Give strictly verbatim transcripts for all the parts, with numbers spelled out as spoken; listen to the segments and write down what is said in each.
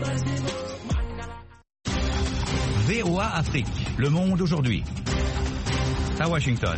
V O A Afrique, le monde aujourd'hui. À Washington.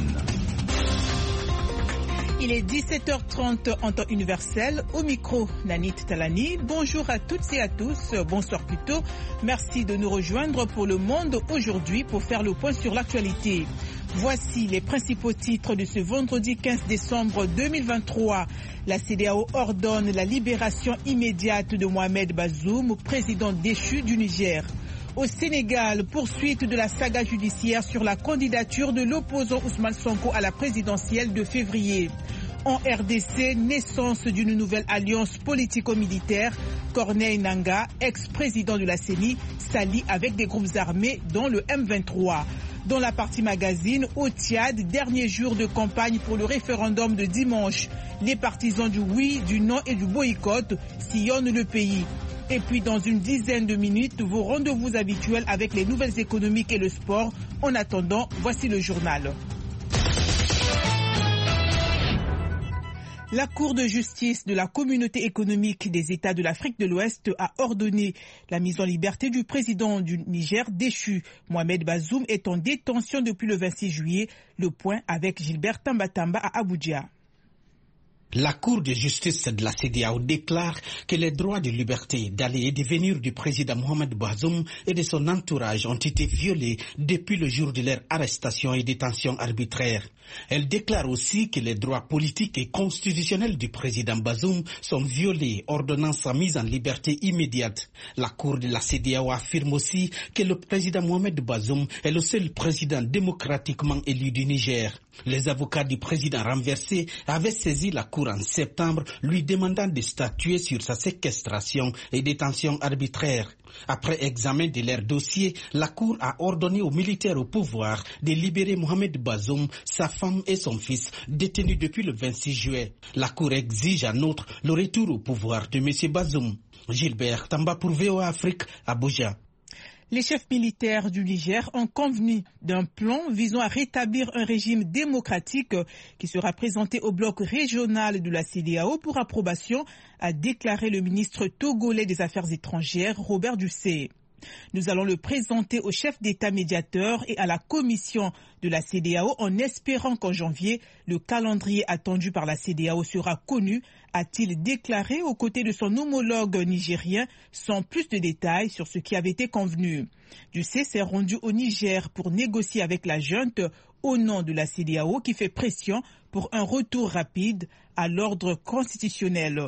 Il est dix-sept heures trente en temps universel. Au micro, Nanit Talani. Bonjour à toutes et à tous. Bonsoir plutôt. Merci de nous rejoindre pour le monde aujourd'hui pour faire le point sur l'actualité. Voici les principaux titres de ce vendredi quinze décembre deux mille vingt-trois. La C D A O ordonne la libération immédiate de Mohamed Bazoum, président déchu du Niger. Au Sénégal, poursuite de la saga judiciaire sur la candidature de l'opposant Ousmane Sonko à la présidentielle de février. En R D C, naissance d'une nouvelle alliance politico-militaire. Corneille Nangaa, ex-président de la C E N I, s'allie avec des groupes armés dont le M vingt-trois. Dans la partie magazine, au Tchad, dernier jour de campagne pour le référendum de dimanche. Les partisans du oui, du non et du boycott sillonnent le pays. Et puis dans une dizaine de minutes, vos rendez-vous habituels avec les nouvelles économiques et le sport. En attendant, voici le journal. La Cour de justice de la Communauté économique des États de l'Afrique de l'Ouest a ordonné la mise en liberté du président du Niger déchu. Mohamed Bazoum est en détention depuis le vingt-six juillet. Le point avec Gilbert Tambatamba à Abuja. La Cour de justice de la C D A O déclare que les droits de liberté d'aller et de venir du président Mohamed Bazoum et de son entourage ont été violés depuis le jour de leur arrestation et détention arbitraire. Elle déclare aussi que les droits politiques et constitutionnels du président Bazoum sont violés, ordonnant sa mise en liberté immédiate. La Cour de la C D A O affirme aussi que le président Mohamed Bazoum est le seul président démocratiquement élu du Niger. Les avocats du président renversé avaient saisi la Cour en septembre, lui demandant de statuer sur sa séquestration et détention arbitraire. Après examen de leur dossier, la Cour a ordonné aux militaires au pouvoir de libérer Mohamed Bazoum, sa femme et son fils, détenus depuis le vingt-six juillet. La Cour exige en outre le retour au pouvoir de M. Bazoum. Gilbert Tamba pour V O A Afrique, Abuja. Les chefs militaires du Niger ont convenu d'un plan visant à rétablir un régime démocratique qui sera présenté au bloc régional de la C D A O pour approbation, a déclaré le ministre togolais des Affaires étrangères, Robert Dussé. Nous allons le présenter au chef d'État médiateur et à la commission de la C D A O en espérant qu'en janvier, le calendrier attendu par la C D A O sera connu, a-t-il déclaré aux côtés de son homologue nigérien, sans plus de détails sur ce qui avait été convenu. Dussé s'est rendu au Niger pour négocier avec la junte au nom de la C D A O qui fait pression pour un retour rapide à l'ordre constitutionnel.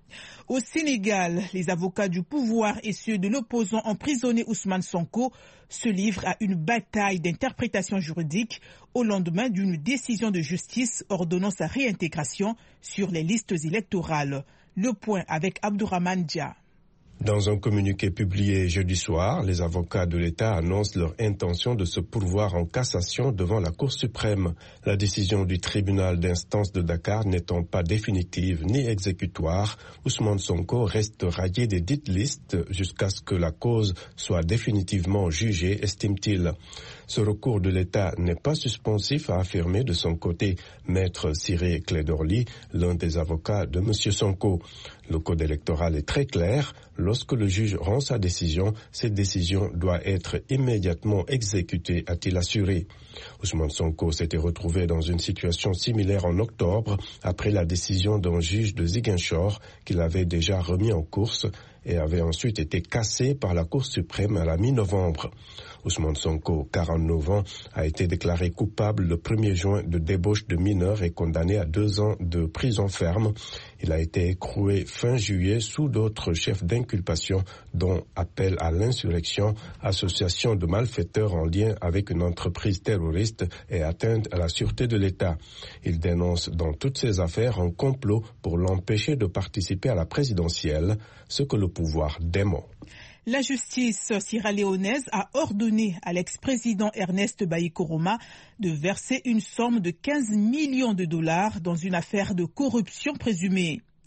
Au Sénégal, les avocats du pouvoir et ceux de l'opposant emprisonné Ousmane Sonko se livrent à une bataille d'interprétation juridique au lendemain d'une décision de justice ordonnant sa réintégration sur les listes électorales. Le point avec Abdourahmane Dia. Dans un communiqué publié jeudi soir, les avocats de l'État annoncent leur intention de se pourvoir en cassation devant la Cour suprême. La décision du tribunal d'instance de Dakar n'étant pas définitive ni exécutoire, Ousmane Sonko reste radié des dites listes jusqu'à ce que la cause soit définitivement jugée, estime-t-il. Ce recours de l'État n'est pas suspensif, a affirmé de son côté Maître Cyril Clédorli, l'un des avocats de M. Sonko. Le code électoral est très clair. Lorsque le juge rend sa décision, cette décision doit être immédiatement exécutée, a-t-il assuré. Ousmane Sonko s'était retrouvé dans une situation similaire en octobre, après la décision d'un juge de Ziguinchor qu'il avait déjà remis en course et avait ensuite été cassé par la Cour suprême à la mi-novembre. Ousmane Sonko, quarante-neuf ans, a été déclaré coupable le premier juin de débauche de mineurs et condamné à deux ans de prison ferme. Il a été écroué fin juillet sous d'autres chefs d'inculpation, dont appel à l'insurrection, association de malfaiteurs en lien avec une entreprise terroriste et atteinte à la sûreté de l'État. Il dénonce dans toutes ces affaires un complot pour l'empêcher de participer à la présidentielle, ce que le pouvoir dément. La justice sierra-léonaise a ordonné à l'ex-président Ernest Bai Koroma de verser une somme de quinze millions de dollars dans une affaire de corruption présumée.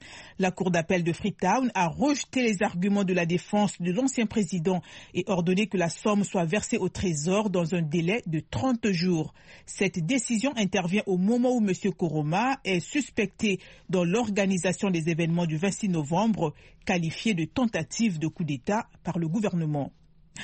La Cour d'appel de Freetown a rejeté les arguments de la défense de l'ancien président et ordonné que la somme soit versée au Trésor dans un délai de trente jours. Cette décision intervient au moment où M. Koroma est suspecté dans l'organisation des événements du vingt-six novembre, qualifié de tentative de coup d'État par le gouvernement.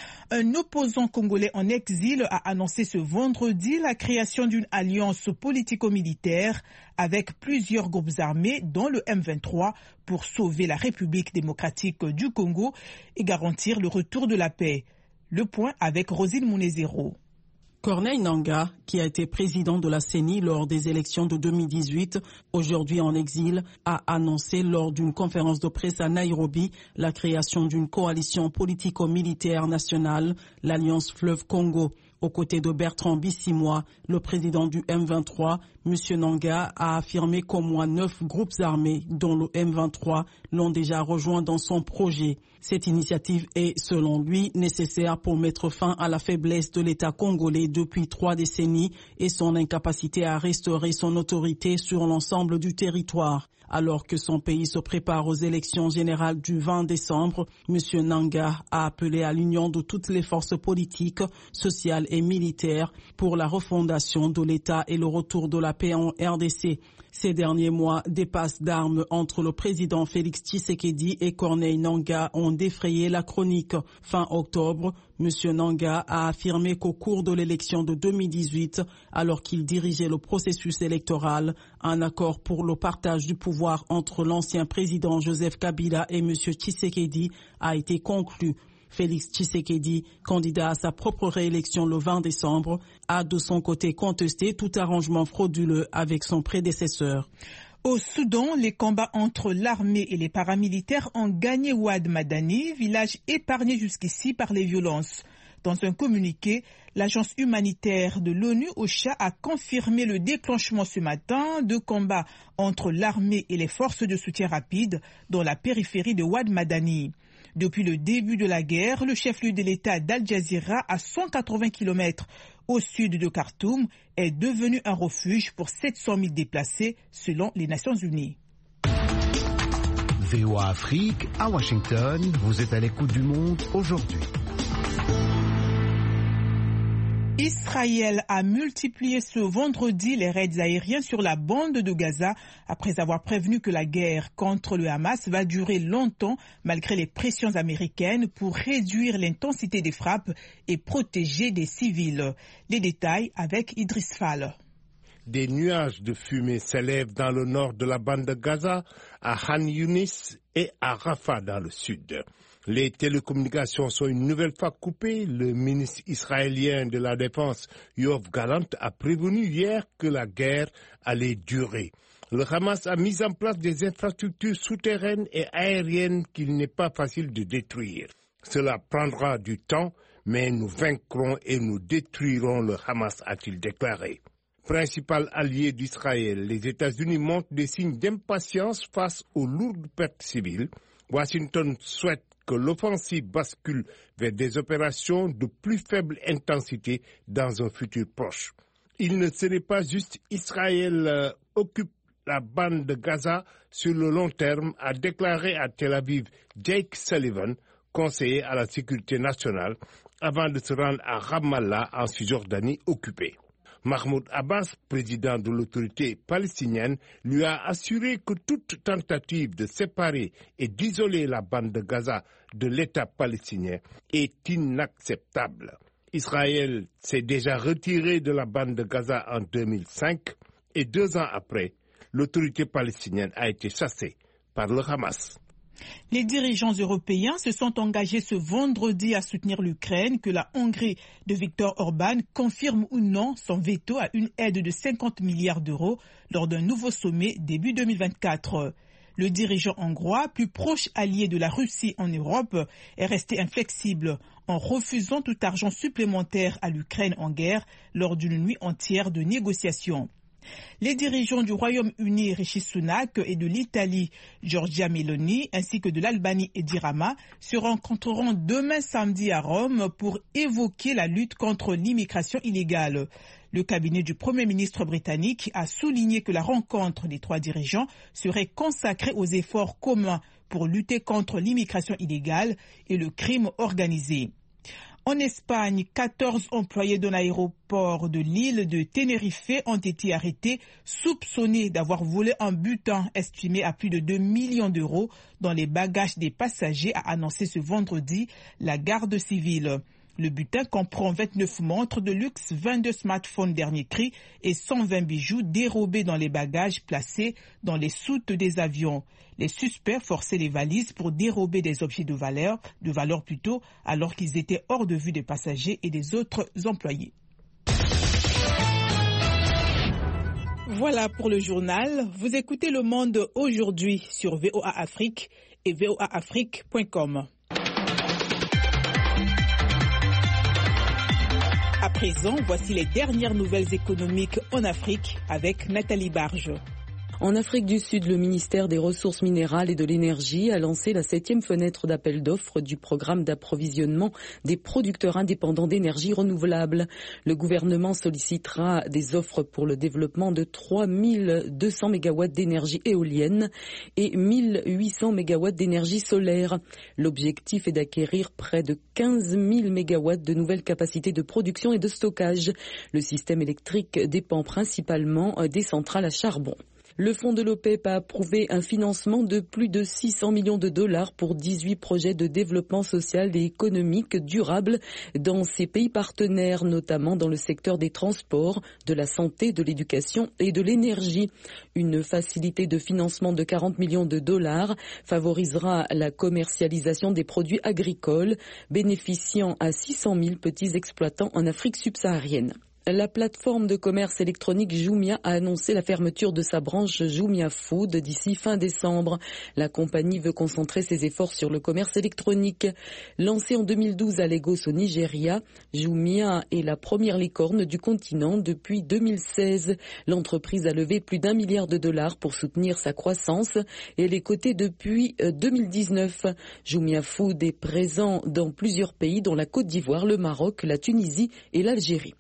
Un opposant congolais en exil a annoncé ce vendredi la création d'une alliance politico-militaire avec plusieurs groupes armés, dont le M vingt-trois, pour sauver la République démocratique du Congo et garantir le retour de la paix. Le point avec Rosine Mounezero. Corneille Nangaa, qui a été président de la C E N I lors des élections de deux mille dix-huit, aujourd'hui en exil, a annoncé lors d'une conférence de presse à Nairobi la création d'une coalition politico-militaire nationale, l'Alliance Fleuve Congo. Aux côtés de Bertrand Bissimois, le président du M vingt-trois, M. Nangaa a affirmé qu'au moins neuf groupes armés, dont le M vingt-trois, l'ont déjà rejoint dans son projet. Cette initiative est, selon lui, nécessaire pour mettre fin à la faiblesse de l'État congolais depuis trois décennies et son incapacité à restaurer son autorité sur l'ensemble du territoire. Alors que son pays se prépare aux élections générales du vingt décembre, M. Nangaa a appelé à l'union de toutes les forces politiques, sociales et militaires pour la refondation de l'État et le retour de la paix en R D C. Ces derniers mois, des passes d'armes entre le président Félix Tshisekedi et Corneille Nangaa ont défrayé la chronique. Fin octobre, M. Nangaa a affirmé qu'au cours de l'élection de deux mille dix-huit, alors qu'il dirigeait le processus électoral, un accord pour le partage du pouvoir entre l'ancien président Joseph Kabila et M. Tshisekedi a été conclu. Félix Tshisekedi, candidat à sa propre réélection le vingt décembre, a de son côté contesté tout arrangement frauduleux avec son prédécesseur. Au Soudan, les combats entre l'armée et les paramilitaires ont gagné Ouad Madani, village épargné jusqu'ici par les violences. Dans un communiqué, l'agence humanitaire de l'ONU OCHA a confirmé le déclenchement ce matin de combats entre l'armée et les forces de soutien rapide dans la périphérie de Ouad Madani. Depuis le début de la guerre, le chef-lieu de l'État d'Al Jazeera, à cent quatre-vingts kilomètres au sud de Khartoum, est devenu un refuge pour sept cent mille déplacés, selon les Nations Unies. V O A Afrique, à Washington, vous êtes à l'écoute du monde aujourd'hui. Israël a multiplié ce vendredi les raids aériens sur la bande de Gaza après avoir prévenu que la guerre contre le Hamas va durer longtemps malgré les pressions américaines pour réduire l'intensité des frappes et protéger des civils. Les détails avec Idriss Fall. Des nuages de fumée s'élèvent dans le nord de la bande de Gaza, à Khan Younis et à Rafah dans le sud. Les télécommunications sont une nouvelle fois coupées. Le ministre israélien de la Défense, Yoav Gallant, a prévenu hier que la guerre allait durer. Le Hamas a mis en place des infrastructures souterraines et aériennes qu'il n'est pas facile de détruire. Cela prendra du temps, mais nous vaincrons et nous détruirons le Hamas, a-t-il déclaré. Principal allié d'Israël, les États-Unis montrent des signes d'impatience face aux lourdes pertes civiles. Washington souhaite que l'offensive bascule vers des opérations de plus faible intensité dans un futur proche. Il ne serait pas juste Israël euh, occupe la bande de Gaza sur le long terme, a déclaré à Tel Aviv Jake Sullivan, conseiller à la sécurité nationale, avant de se rendre à Ramallah en Cisjordanie occupée. Mahmoud Abbas, président de l'autorité palestinienne, lui a assuré que toute tentative de séparer et d'isoler la bande de Gaza de l'État palestinien est inacceptable. Israël s'est déjà retiré de la bande de Gaza en deux mille cinq et deux ans après, l'autorité palestinienne a été chassée par le Hamas. Les dirigeants européens se sont engagés ce vendredi à soutenir l'Ukraine, que la Hongrie de Viktor Orban confirme ou non son veto à une aide de cinquante milliards d'euros lors d'un nouveau sommet début deux mille vingt-quatre. Le dirigeant hongrois, plus proche allié de la Russie en Europe, est resté inflexible en refusant tout argent supplémentaire à l'Ukraine en guerre lors d'une nuit entière de négociations. Les dirigeants du Royaume-Uni, Rishi Sunak, et de l'Italie, Giorgia Meloni, ainsi que de l'Albanie, Edi Rama, se rencontreront demain samedi à Rome pour évoquer la lutte contre l'immigration illégale. Le cabinet du Premier ministre britannique a souligné que la rencontre des trois dirigeants serait consacrée aux efforts communs pour lutter contre l'immigration illégale et le crime organisé. En Espagne, quatorze employés d'un aéroport de l'île de Tenerife ont été arrêtés, soupçonnés d'avoir volé un butin estimé à plus de deux millions d'euros dans les bagages des passagers, a annoncé ce vendredi la garde civile. Le butin comprend vingt-neuf montres de luxe, vingt-deux smartphones dernier cri et cent vingt bijoux dérobés dans les bagages placés dans les soutes des avions. Les suspects forçaient les valises pour dérober des objets de valeur, de valeur plutôt, alors qu'ils étaient hors de vue des passagers et des autres employés. Voilà pour le journal. Vous écoutez Le Monde aujourd'hui sur V O A Afrique et V O A Afrique point com. À présent, voici les dernières nouvelles économiques en Afrique avec Nathalie Barge. En Afrique du Sud, le ministère des Ressources minérales et de l'Énergie a lancé la septième fenêtre d'appel d'offres du programme d'approvisionnement des producteurs indépendants d'énergie renouvelable. Le gouvernement sollicitera des offres pour le développement de trois mille deux cents mégawatts d'énergie éolienne et mille huit cents mégawatts d'énergie solaire. L'objectif est d'acquérir près de quinze mille mégawatts de nouvelles capacités de production et de stockage. Le système électrique dépend principalement des centrales à charbon. Le fonds de l'OPEP a approuvé un financement de plus de six cents millions de dollars pour dix-huit projets de développement social et économique durable dans ses pays partenaires, notamment dans le secteur des transports, de la santé, de l'éducation et de l'énergie. Une facilité de financement de quarante millions de dollars favorisera la commercialisation des produits agricoles, bénéficiant à six cent mille petits exploitants en Afrique subsaharienne. La plateforme de commerce électronique Jumia a annoncé la fermeture de sa branche Jumia Food d'ici fin décembre. La compagnie veut concentrer ses efforts sur le commerce électronique. Lancée en deux mille douze à Lagos au Nigeria, Jumia est la première licorne du continent depuis deux mille seize. L'entreprise a levé plus d'un milliard de dollars pour soutenir sa croissance et elle est cotée depuis deux mille dix-neuf. Jumia Food est présent dans plusieurs pays dont la Côte d'Ivoire, le Maroc, la Tunisie et l'Algérie.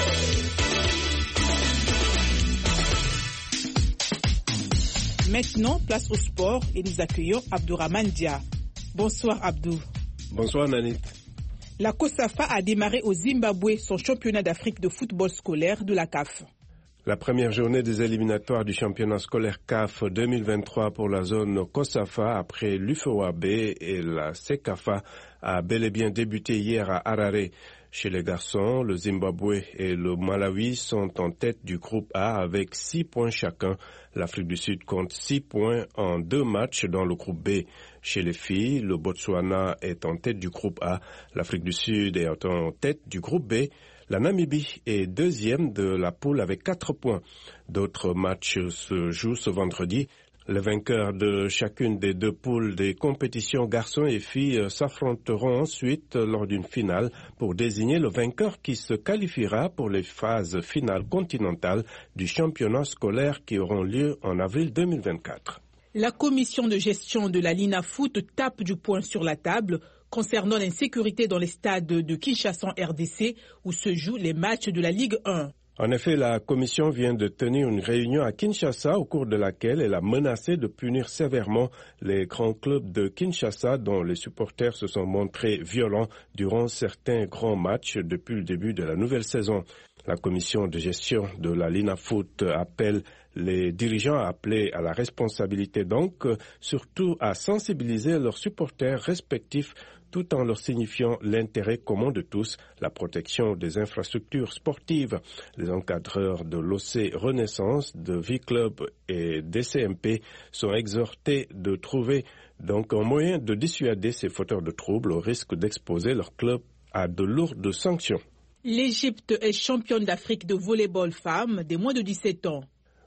Maintenant, place au sport et nous accueillons Abdourahmane Dia. Bonsoir Abdou. Bonsoir Nanit. La COSAFA a démarré au Zimbabwe son championnat d'Afrique de football scolaire de la C A F. La première journée des éliminatoires du championnat scolaire C A F deux mille vingt-trois pour la zone COSAFA après l'U F O A B et la CECAFA a bel et bien débuté hier à Harare. Chez les garçons, le Zimbabwe et le Malawi sont en tête du groupe A avec six points chacun. L'Afrique du Sud compte six points en deux matchs dans le groupe B. Chez les filles, le Botswana est en tête du groupe A. L'Afrique du Sud est en tête du groupe B. La Namibie est deuxième de la poule avec quatre points. D'autres matchs se jouent ce vendredi. Les vainqueurs de chacune des deux poules des compétitions garçons et filles s'affronteront ensuite lors d'une finale pour désigner le vainqueur qui se qualifiera pour les phases finales continentales du championnat scolaire qui auront lieu en avril deux mille vingt-quatre. La commission de gestion de la Linafoot tape du poing sur la table concernant l'insécurité dans les stades de Kinshasa en R D C où se jouent les matchs de la Ligue un. En effet, la commission vient de tenir une réunion à Kinshasa au cours de laquelle elle a menacé de punir sévèrement les grands clubs de Kinshasa dont les supporters se sont montrés violents durant certains grands matchs depuis le début de la nouvelle saison. La commission de gestion de la Linafoot appelle les dirigeants à appeler à la responsabilité donc, surtout à sensibiliser leurs supporters respectifs tout en leur signifiant l'intérêt commun de tous, la protection des infrastructures sportives. Les encadreurs de l'O C Renaissance, de V-Club et D C M P sont exhortés de trouver donc un moyen de dissuader ces fauteurs de troubles au risque d'exposer leur club à de lourdes sanctions. L'Égypte est championne d'Afrique de volleyball femmes des moins de dix-sept ans.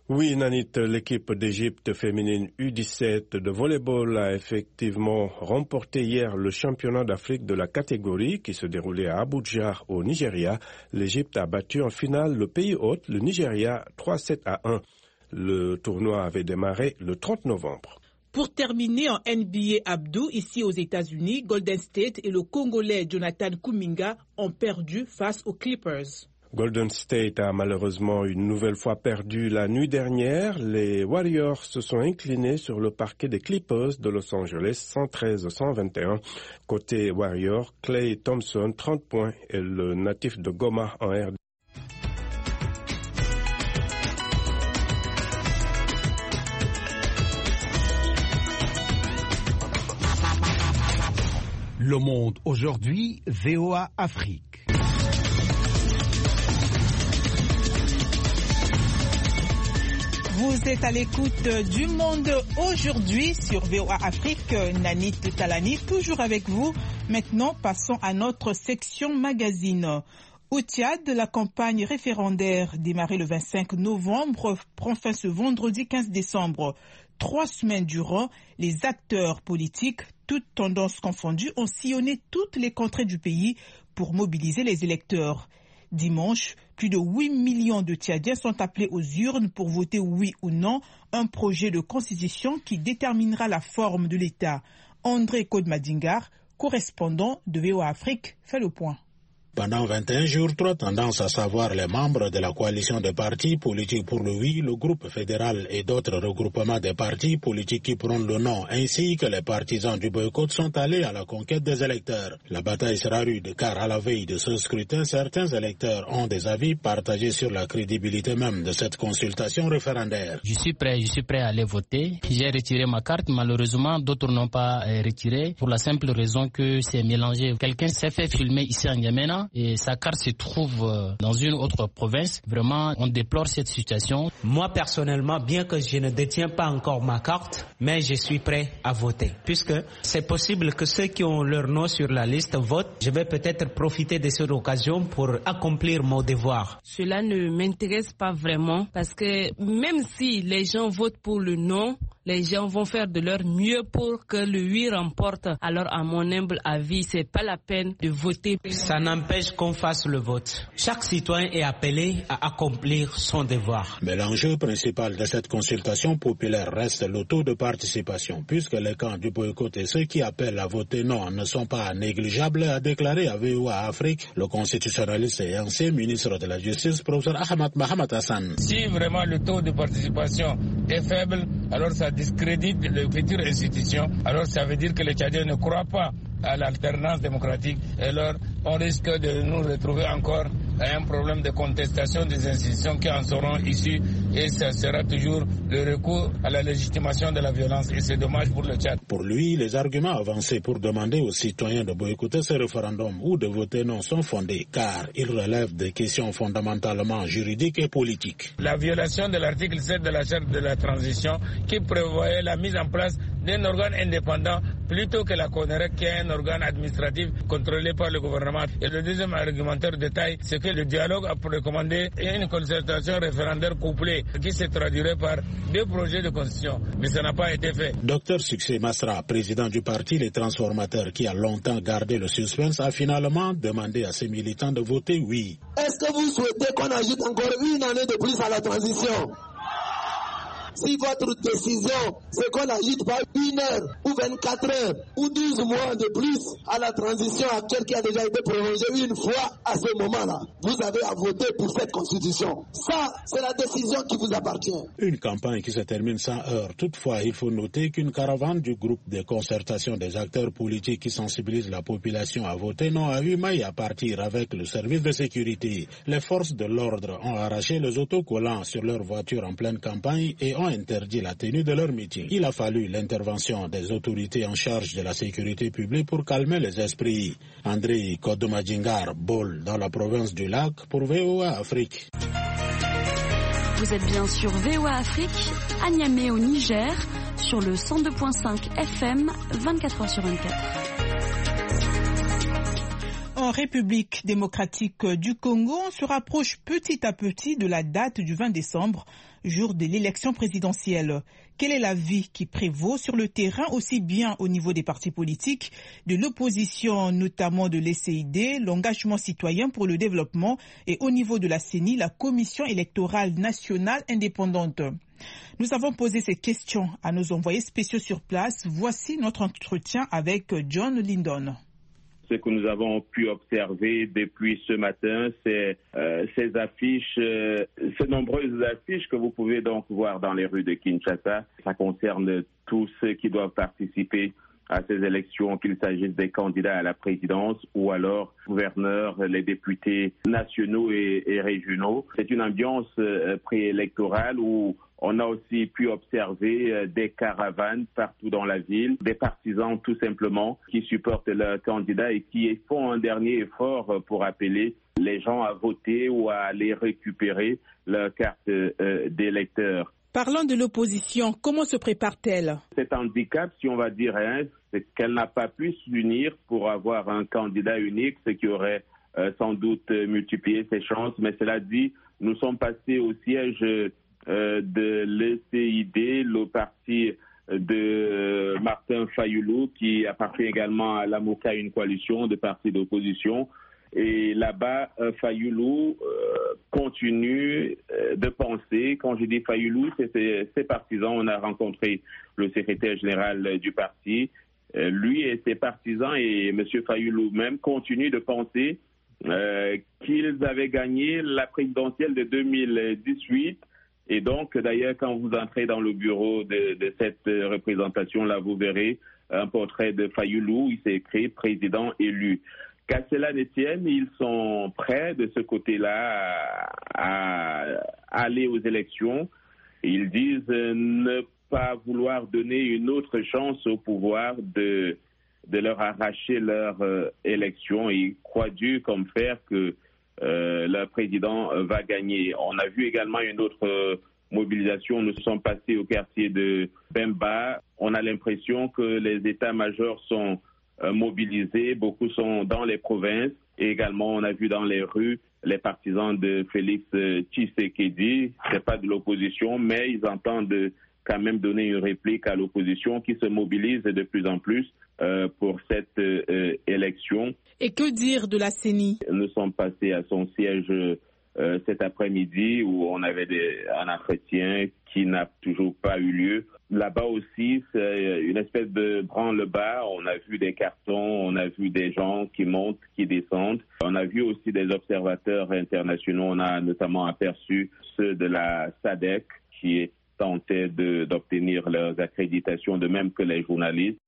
Oui, Nanit, l'équipe d'Égypte féminine U dix-sept de volleyball a effectivement remporté hier le championnat d'Afrique de la catégorie qui se déroulait à Abuja au Nigeria. L'Égypte a battu en finale le pays hôte, le Nigeria, trois sept à un. Le tournoi avait démarré le trente novembre. Pour terminer en N B A Abdou, ici aux États-Unis, Golden State et le Congolais Jonathan Kuminga ont perdu face aux Clippers. Golden State a malheureusement une nouvelle fois perdu la nuit dernière. Les Warriors se sont inclinés sur le parquet des Clippers de Los Angeles, cent treize à cent vingt et un. Côté Warriors, Klay Thompson, trente points, et le natif de Goma en R D. Le Monde aujourd'hui, V O A Afrique. Vous êtes à l'écoute du Monde aujourd'hui sur V O A Afrique. Nanit Talani, toujours avec vous. Maintenant, passons à notre section magazine. Au Tchad, la campagne référendaire démarrée le vingt-cinq novembre prend fin ce vendredi quinze décembre. Trois semaines durant, les acteurs politiques, toutes tendances confondues, ont sillonné toutes les contrées du pays pour mobiliser les électeurs. Dimanche, plus de huit millions de Tchadiens sont appelés aux urnes pour voter oui ou non un projet de constitution qui déterminera la forme de l'État. André Kodmadingar, correspondant de V O A Afrique, fait le point. Pendant vingt et un jours, trois tendances, à savoir les membres de la coalition des partis politiques pour le oui, le groupe fédéral et d'autres regroupements des partis politiques qui prennent le non, ainsi que les partisans du boycott sont allés à la conquête des électeurs. La bataille sera rude car à la veille de ce scrutin, certains électeurs ont des avis partagés sur la crédibilité même de cette consultation référendaire. Je suis prêt, je suis prêt à aller voter. J'ai retiré ma carte, malheureusement d'autres n'ont pas retiré pour la simple raison que c'est mélangé. Quelqu'un s'est fait filmer ici en Yémen et sa carte se trouve dans une autre province. Vraiment, on déplore cette situation. Moi, personnellement, bien que je ne détiens pas encore ma carte, mais je suis prêt à voter. Puisque c'est possible que ceux qui ont leur nom sur la liste votent. Je vais peut-être profiter de cette occasion pour accomplir mon devoir. Cela ne m'intéresse pas vraiment parce que même si les gens votent pour le non, les gens vont faire de leur mieux pour que le oui remporte. Alors, à mon humble avis, c'est pas la peine de voter. Ça n'empêche qu'on fasse le vote. Chaque citoyen est appelé à accomplir son devoir. Mais l'enjeu principal de cette consultation populaire reste le taux de participation, puisque les camps du boycott et ceux qui appellent à voter non ne sont pas négligeables, a déclaré à V O A Afrique le constitutionnaliste et ancien ministre de la Justice, professeur Ahmad Mohamed Hassan. Si vraiment le taux de participation est faible, alors ça discrédite les futures institutions. Alors ça veut dire que les Tchadiens ne croient pas à l'alternance démocratique. Et alors on risque de nous retrouver encore à un problème de contestation des institutions qui en seront issues, et ça sera toujours le recours à la légitimation de la violence, et c'est dommage pour le Tchad. Pour lui, les arguments avancés pour demander aux citoyens de boycotter ce référendum ou de voter non sont fondés, car ils relèvent des questions fondamentalement juridiques et politiques. La violation de l'article sept de la charte de la transition qui prévoyait la mise en place d'un organe indépendant plutôt que la CONEREC, qui est un organe administratif contrôlé par le gouvernement. Et le deuxième argumentaire de taille, c'est que le dialogue a recommandé une concertation référendaire couplée qui se traduirait par deux projets de constitution. Mais ça n'a pas été fait. Docteur Succès Masra, président du parti Les Transformateurs, qui a longtemps gardé le suspense, a finalement demandé à ses militants de voter oui. Est-ce que vous souhaitez qu'on ajoute encore une année de plus à la transition ? Si votre décision, c'est qu'on n'agite pas une heure ou vingt-quatre heures ou douze mois de plus à la transition actuelle qui a déjà été prolongée une fois à ce moment-là, vous avez à voter pour cette constitution. Ça, c'est la décision qui vous appartient. Une campagne qui se termine sans heure. Toutefois, il faut noter qu'une caravane du groupe de concertation des acteurs politiques qui sensibilisent la population à voter non a eu maille à partir avec le service de sécurité. Les forces de l'ordre ont arraché les autocollants sur leurs voitures en pleine campagne et ont interdit la tenue de leur meeting. Il a fallu l'intervention des autorités en charge de la sécurité publique pour calmer les esprits. André Kodomadjingar, Bol, dans la province du Lac, pour V O A Afrique. Vous êtes bien sur V O A Afrique, à Niamey au Niger, sur le cent deux virgule cinq F M, vingt-quatre heures sur vingt-quatre. En En République démocratique du Congo, on se rapproche petit à petit de la date du vingt décembre, jour de l'élection présidentielle. Quel est l'avis qui prévaut sur le terrain, aussi bien au niveau des partis politiques, de l'opposition, notamment de l'E C I D, l'engagement citoyen pour le développement, et au niveau de la C E N I, la Commission électorale nationale indépendante? Nous avons posé ces questions à nos envoyés spéciaux sur place. Voici notre entretien avec John Lindon. Ce que nous avons pu observer depuis ce matin, c'est euh, ces affiches, euh, ces nombreuses affiches que vous pouvez donc voir dans les rues de Kinshasa. Ça concerne tous ceux qui doivent participer à ces élections, qu'il s'agisse des candidats à la présidence ou alors gouverneurs, les députés nationaux et, et régionaux. C'est une ambiance euh, préélectorale où on a aussi pu observer euh, des caravanes partout dans la ville, des partisans tout simplement qui supportent leurs candidats et qui font un dernier effort pour appeler les gens à voter ou à aller récupérer leur carte euh, d'électeur. Parlant de l'opposition, comment se prépare-t-elle? Cet handicap, si on va dire, hein, c'est qu'elle n'a pas pu s'unir pour avoir un candidat unique, ce qui aurait euh, sans doute multiplié ses chances. Mais cela dit, nous sommes passés au siège euh, de l'E C I D, le parti de Martin Fayoulou, qui appartient également à l'AMOCA, une coalition de partis d'opposition. Et là-bas, euh, Fayoulou euh, continue euh, de penser. Quand je dis Fayoulou, c'est ses, ses partisans. On a rencontré le secrétaire général du parti. Euh, lui et ses partisans et M. Fayoulou même continuent de penser euh, qu'ils avaient gagné la présidentielle de deux mille dix-huit. Et donc, d'ailleurs, quand vous entrez dans le bureau de, de cette représentation-là, vous verrez un portrait de Fayoulou. Il s'est écrit « Président élu ». Qu'à cela ne tienne, ils sont prêts de ce côté-là à, à aller aux élections. Ils disent ne pas vouloir donner une autre chance au pouvoir de, de leur arracher leur euh, élection. Ils croient dur comme fer que euh, leur président va gagner. On a vu également une autre euh, mobilisation. Nous sommes passés au quartier de Bemba. On a l'impression que les états-majors sont mobilisés, beaucoup sont dans les provinces et également on a vu dans les rues les partisans de Félix Tshisekedi. C'est pas de l'opposition, mais ils entendent quand même donner une réplique à l'opposition qui se mobilise de plus en plus euh, pour cette euh, élection. Et que dire de la C E N I? Nous sommes passés à son siège euh, cet après-midi où on avait des, un entretien qui n'a toujours pas eu lieu. Là-bas aussi, c'est une espèce de branle-bas. On a vu des cartons, on a vu des gens qui montent, qui descendent. On a vu aussi des observateurs internationaux. On a notamment aperçu ceux de la S A D C qui tentaient de, d'obtenir leurs accréditations, de même que les journalistes.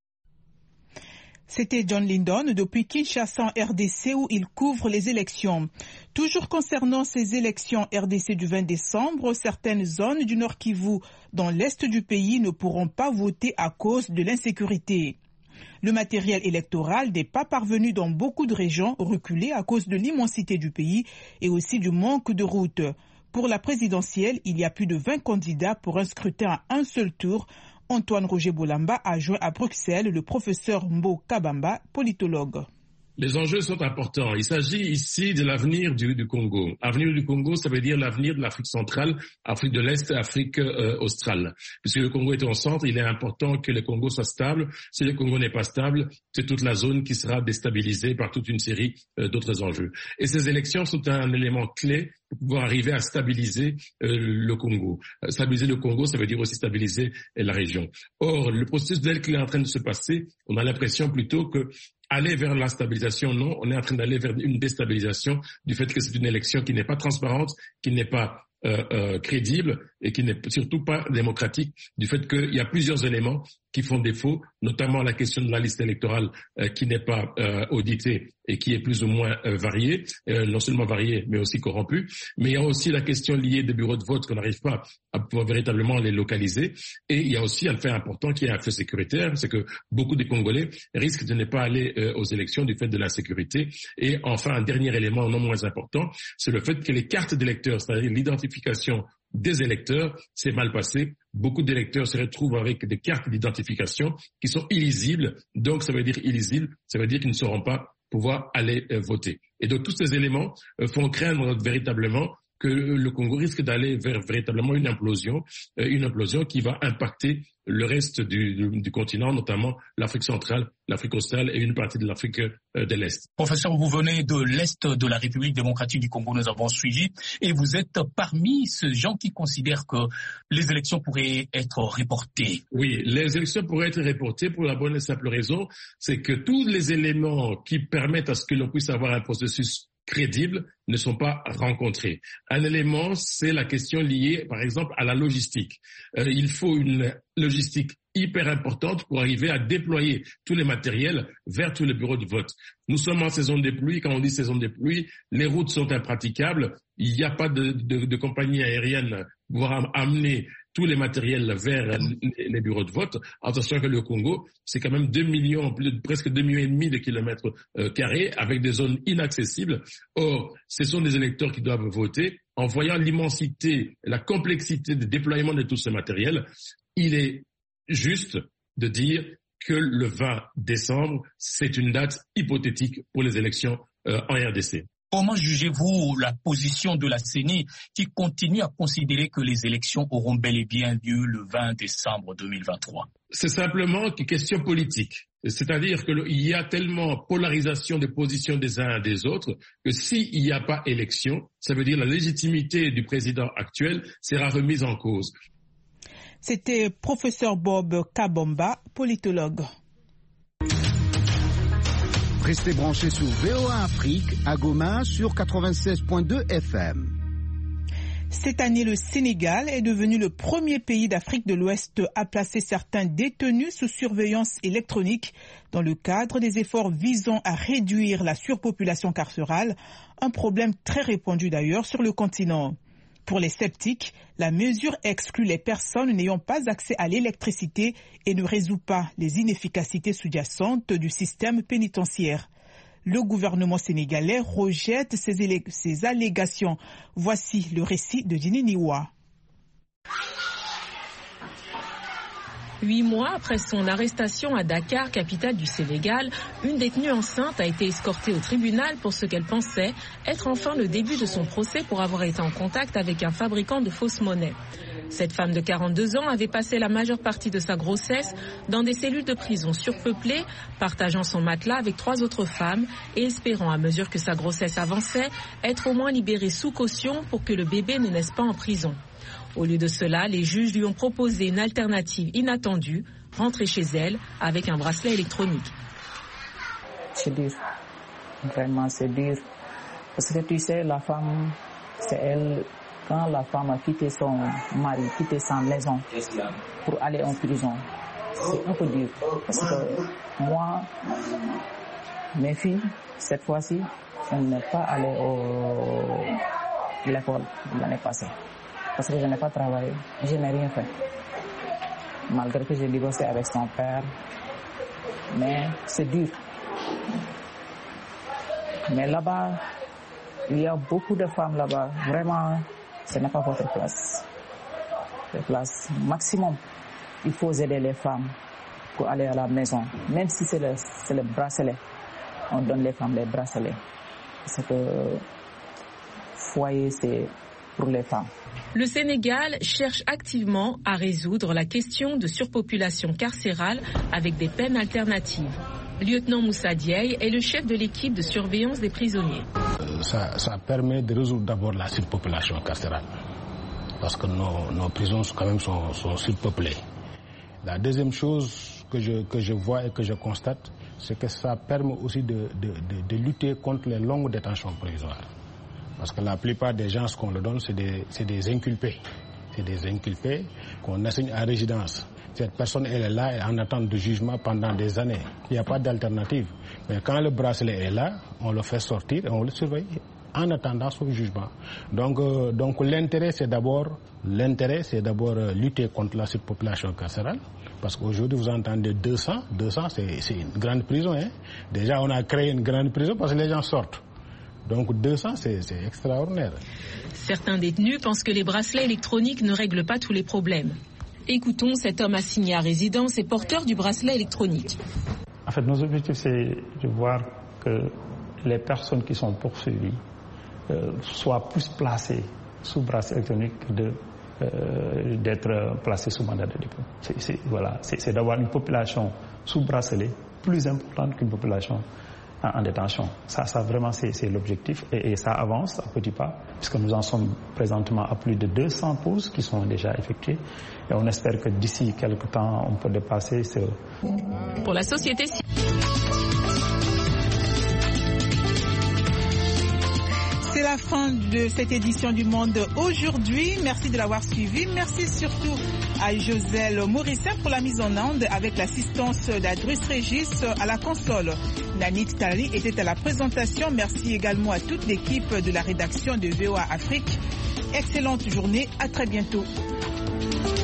C'était John Lindon depuis Kinshasa en R D C où il couvre les élections. Toujours concernant ces élections R D C du vingt décembre, certaines zones du Nord Kivu dans l'est du pays ne pourront pas voter à cause de l'insécurité. Le matériel électoral n'est pas parvenu dans beaucoup de régions reculées à cause de l'immensité du pays et aussi du manque de routes. Pour la présidentielle, il y a plus de vingt candidats pour un scrutin à un seul tour. Antoine Roger Bolamba a joint à Bruxelles le professeur Mbo Kabamba, politologue. Les enjeux sont importants. Il s'agit ici de l'avenir du, du Congo. L'avenir du Congo, ça veut dire l'avenir de l'Afrique centrale, Afrique de l'Est, Afrique euh, australe. Puisque le Congo est au centre, il est important que le Congo soit stable. Si le Congo n'est pas stable, c'est toute la zone qui sera déstabilisée par toute une série euh, d'autres enjeux. Et ces élections sont un élément clé pour pouvoir arriver à stabiliser euh, le Congo. Euh, stabiliser le Congo, ça veut dire aussi stabiliser euh, la région. Or, le processus tel qu'il est en train de se passer, on a l'impression plutôt que aller vers la stabilisation, non, on est en train d'aller vers une déstabilisation du fait que c'est une élection qui n'est pas transparente, qui n'est pas euh, euh, crédible et qui n'est surtout pas démocratique, du fait qu'il y a plusieurs éléments qui font défaut, notamment la question de la liste électorale euh, qui n'est pas euh, auditée et qui est plus ou moins euh, variée, euh, non seulement variée mais aussi corrompue, mais il y a aussi la question liée des bureaux de vote qu'on n'arrive pas à pouvoir véritablement les localiser, et il y a aussi un fait important qui est un fait sécuritaire, c'est que beaucoup de Congolais risquent de ne pas aller euh, aux élections du fait de l'insécurité. Et enfin, un dernier élément non moins important, c'est le fait que les cartes d'électeurs, c'est-à-dire l'identification des électeurs, c'est mal passé. Beaucoup d'électeurs se retrouvent avec des cartes d'identification qui sont illisibles. Donc, ça veut dire illisible, ça veut dire qu'ils ne seront pas pouvoir aller euh, voter. Et donc tous ces éléments euh, font craindre véritablement que le Congo risque d'aller vers véritablement une implosion, euh, une implosion qui va impacter le reste du, du, du continent, notamment l'Afrique centrale, l'Afrique australe et une partie de l'Afrique euh, de l'Est. Professeur, vous venez de l'Est de la République démocratique du Congo, nous avons suivi, et vous êtes parmi ces gens qui considèrent que les élections pourraient être reportées. Oui, les élections pourraient être reportées pour la bonne et simple raison, c'est que tous les éléments qui permettent à ce que l'on puisse avoir un processus crédibles ne sont pas rencontrés. Un élément, c'est la question liée, par exemple, à la logistique. Euh, il faut une logistique hyper importante pour arriver à déployer tous les matériels vers tous les bureaux de vote. Nous sommes en saison des pluies. Quand on dit saison des pluies, les routes sont impraticables. Il n'y a pas de, de, de compagnie aérienne pour amener tous les matériels vers les bureaux de vote, en sachant que le Congo, c'est quand même deux millions, plus de, presque deux millions et demi de kilomètres euh, carrés, avec des zones inaccessibles. Or, ce sont des électeurs qui doivent voter. En voyant l'immensité, la complexité de déploiement de tout ce matériel, il est juste de dire que le vingt décembre, c'est une date hypothétique pour les élections euh, en R D C. Comment jugez-vous la position de la C E N I qui continue à considérer que les élections auront bel et bien lieu le vingt décembre deux mille vingt-trois? C'est simplement une question politique. C'est-à-dire qu'il y a tellement polarisation des positions des uns et des autres que s'il n'y a pas élection, ça veut dire la légitimité du président actuel sera remise en cause. C'était professeur Bob Kabomba, politologue. Restez branchés sur V O A Afrique à Goma sur quatre-vingt-seize point deux F M. Cette année, le Sénégal est devenu le premier pays d'Afrique de l'Ouest à placer certains détenus sous surveillance électronique dans le cadre des efforts visant à réduire la surpopulation carcérale, un problème très répandu d'ailleurs sur le continent. Pour les sceptiques, la mesure exclut les personnes n'ayant pas accès à l'électricité et ne résout pas les inefficacités sous-jacentes du système pénitentiaire. Le gouvernement sénégalais rejette ces, élég- ces allégations. Voici le récit de Dini Niwa. Huit mois après son arrestation à Dakar, capitale du Sénégal, une détenue enceinte a été escortée au tribunal pour ce qu'elle pensait être enfin le début de son procès pour avoir été en contact avec un fabricant de fausses monnaies. Cette femme de quarante-deux ans avait passé la majeure partie de sa grossesse dans des cellules de prison surpeuplées, partageant son matelas avec trois autres femmes et espérant, à mesure que sa grossesse avançait, être au moins libérée sous caution pour que le bébé ne naisse pas en prison. Au lieu de cela, les juges lui ont proposé une alternative inattendue, rentrer chez elle avec un bracelet électronique. C'est dur, vraiment c'est dur. Parce que tu sais, la femme, c'est elle, quand la femme a quitté son mari, quitté sa maison pour aller en prison, c'est un peu dur. Parce que moi, mes filles, cette fois-ci, elles ne sont pas allées au... à l'école l'année passée. Parce que je n'ai pas travaillé, je n'ai rien fait. Malgré que j'ai divorcé avec son père, mais c'est dur. Mais là-bas, il y a beaucoup de femmes là-bas. Vraiment, ce n'est pas votre place. La place maximum. Il faut aider les femmes pour aller à la maison. Même si c'est le, c'est le bracelet, on donne les femmes les bracelets. Parce que le foyer, c'est pour les femmes. Le Sénégal cherche activement à résoudre la question de surpopulation carcérale avec des peines alternatives. Lieutenant Moussa Diaye est le chef de l'équipe de surveillance des prisonniers. Euh, ça, ça permet de résoudre d'abord la surpopulation carcérale, parce que nos, nos prisons quand même sont, sont surpeuplées. La deuxième chose que je, que je vois et que je constate, c'est que ça permet aussi de, de, de, de lutter contre les longues détentions provisoires. Parce que la plupart des gens, ce qu'on leur donne, c'est des, c'est des inculpés. C'est des inculpés qu'on assigne à résidence. Cette personne, elle est là, elle est en attente de jugement pendant des années. Il n'y a pas d'alternative. Mais quand le bracelet est là, on le fait sortir et on le surveille en attendant son jugement. Donc, euh, donc l'intérêt, c'est d'abord, l'intérêt, c'est d'abord euh, lutter contre la surpopulation carcérale. Parce qu'aujourd'hui, vous entendez deux cents. deux cents, c'est, c'est une grande prison. Hein. Déjà, on a créé une grande prison parce que les gens sortent. Donc deux cents, c'est, c'est extraordinaire. Certains détenus pensent que les bracelets électroniques ne règlent pas tous les problèmes. Écoutons cet homme assigné à résidence et porteur du bracelet électronique. En fait, nos objectifs, c'est de voir que les personnes qui sont poursuivies euh, soient plus placées sous bracelet électronique que de, euh, d'être placées sous mandat de dépôt. C'est, c'est, voilà, c'est, c'est d'avoir une population sous bracelet plus importante qu'une population en, en détention. Ça, ça vraiment, c'est, c'est l'objectif et, et ça avance à petits pas puisque nous en sommes présentement à plus de deux cents pauses qui sont déjà effectuées et on espère que d'ici quelques temps, on peut dépasser ce... Pour la société civile. C'est la fin de cette édition du Monde aujourd'hui. Merci de l'avoir suivi. Merci surtout à Joselle Morissin pour la mise en onde avec l'assistance d'Adrus Régis à la console. Nanit Tali était à la présentation. Merci également à toute l'équipe de la rédaction de V O A Afrique. Excellente journée. À très bientôt.